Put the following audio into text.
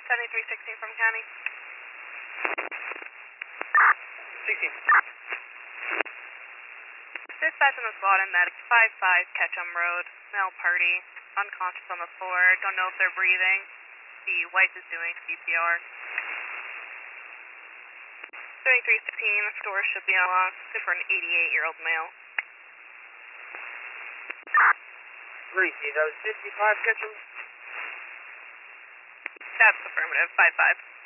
7316 from county. 16. Dispatch on the squad and medic 55 Ketchum Road, male party, unconscious on the floor, don't know if they're breathing. The wife is doing CPR. 7316, store should be unlocked, good for an 88-year-old male. 3, that was 55 Ketchum? That's affirmative, 55.